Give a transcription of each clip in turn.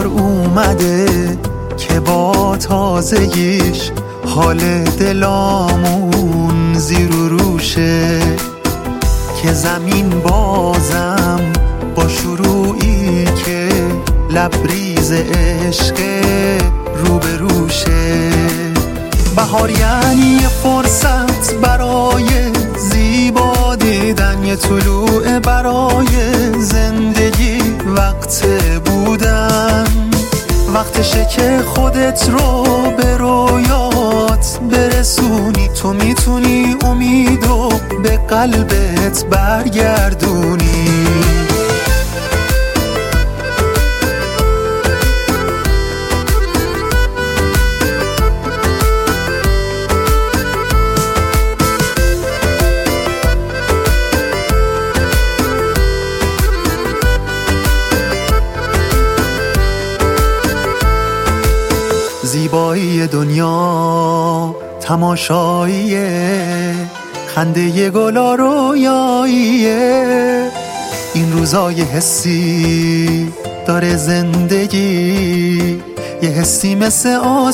بهار اومده که با تازگیش حال دلامون زیر و روشه، که زمین بازم با شروعی که لبریز عشق رو به روشه. بهار یعنی یه فرصت برای زیبا دیدن، یه طلوع برای زندگی، وقت بودن، وقتشه که خودت رو به رویات برسونی. تو میتونی امیدو به قلبت برگردونی. زیبایی دنیا تماشاییه، خنده گلا رویاییه. این روزای حسی داره زندگی، یه حسی مثل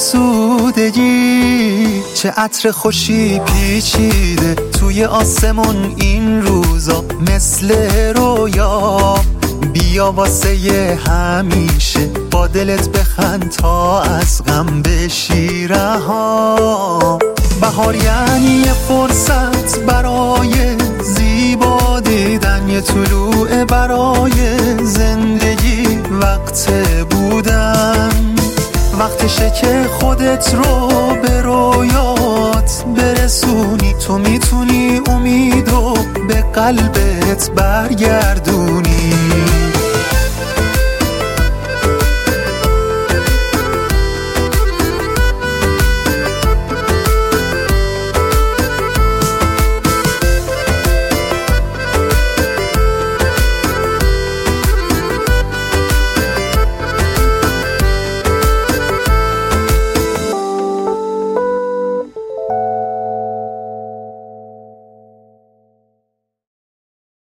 آسودگی. چه عطر خوشی پیچیده توی آسمون این روزا، مثل رویا. بیا واسه همیشه با دلت بخند تا از غم بشی رها. بهار یعنی یه فرصت برای زیبا دیدن، یه طلوع برای زندگی، وقت بودن، وقتشه که خودت رو به رویات برسونی. تو میتونی امیدو به قلبت برگردونی.